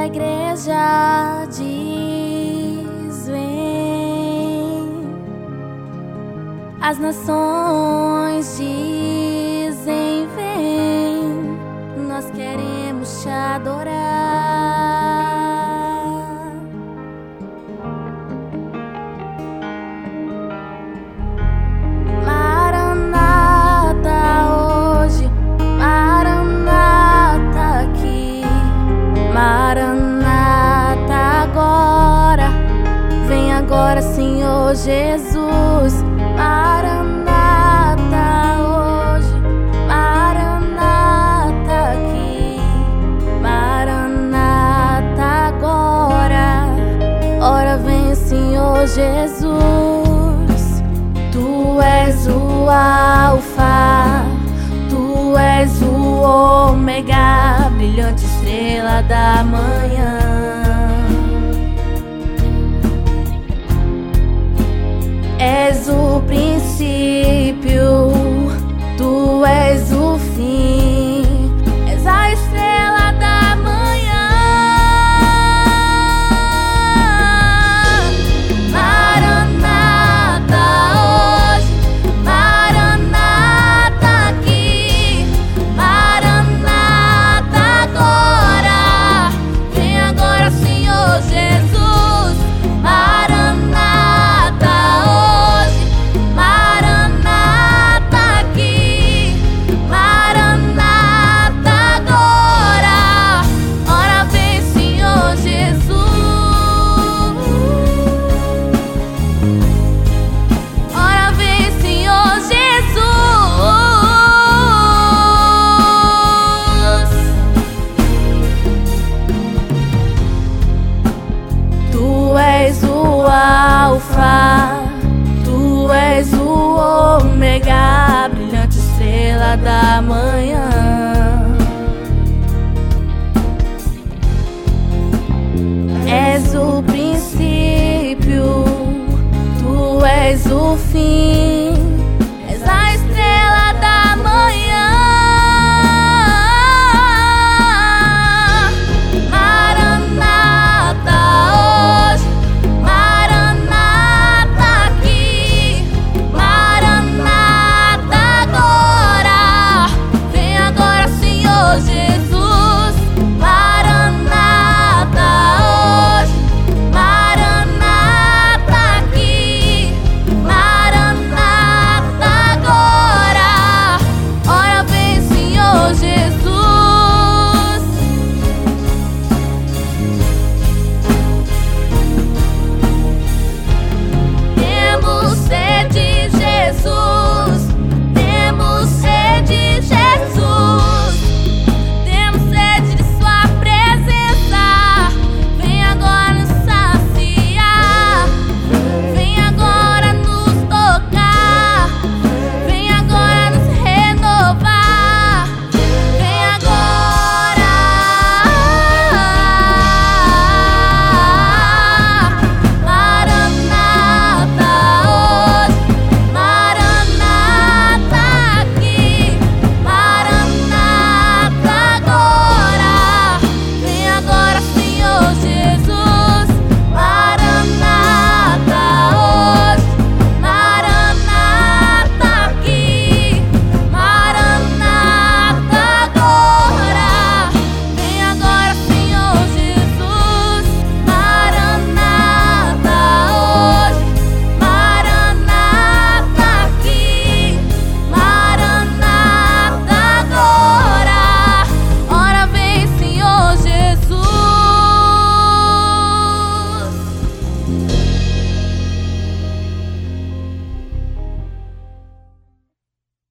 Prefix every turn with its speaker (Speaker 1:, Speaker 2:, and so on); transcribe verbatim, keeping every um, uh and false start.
Speaker 1: igreja diz: vem. As nações dizem: vem. Nós queremos te adorar. Maranata, agora, vem agora, Senhor Jesus. Maranata, hoje, Maranata, aqui. Maranata, agora, ora vem, Senhor Jesus. Tu és o Alfa, tu és o Ômega, brilhante estrela da manhã. És o princípio, tu és o fim, és a estrela da manhã. Maranata, hoje, Maranata, aqui. Maranata, agora, vem agora, Senhor Jesus. Maranata, hoje, Maranata, aqui. Maranata, agora, ora vem, Senhor Jesus. Ora vem, Senhor Jesus. Tu és o Alfa, tu és o Ômega, brilhante estrela da manhã.